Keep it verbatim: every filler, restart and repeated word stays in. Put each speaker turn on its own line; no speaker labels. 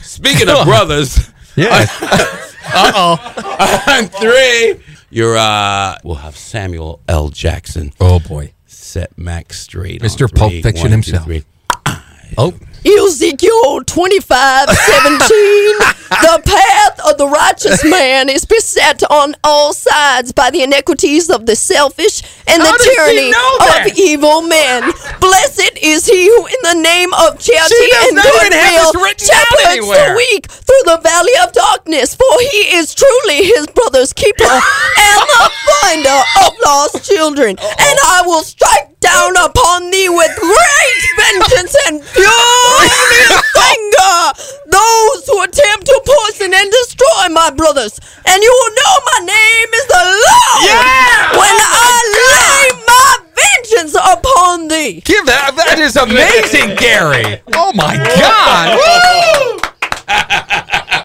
Speaking of brothers.
Yeah.
Uh-oh. On three, you're, uh, we'll have Samuel L. Jackson.
Oh, boy.
Set Max straight.
Mister Pulp Fiction
One,
himself.
Two,
oh.
Ezekiel twenty-five seventeen. The path of the righteous man is beset on all sides by the iniquities of the selfish and
How
the
does he
tyranny
know that?
of evil men. Blessed is he who in the name of charity
She does
and
not even have
goodwill
this written down
shepherds
anywhere.
the weak through the valley of darkness, for he is truly his brother's keeper and the finder of lost children. Uh-oh. And I will strike down upon thee with great vengeance and furious anger those who attempt to poison and destroy my brothers. And you will know my name is the Lord
Yeah!
when I lay my vengeance upon thee.
Give that. That is amazing, Gary. Oh, my God. Woo!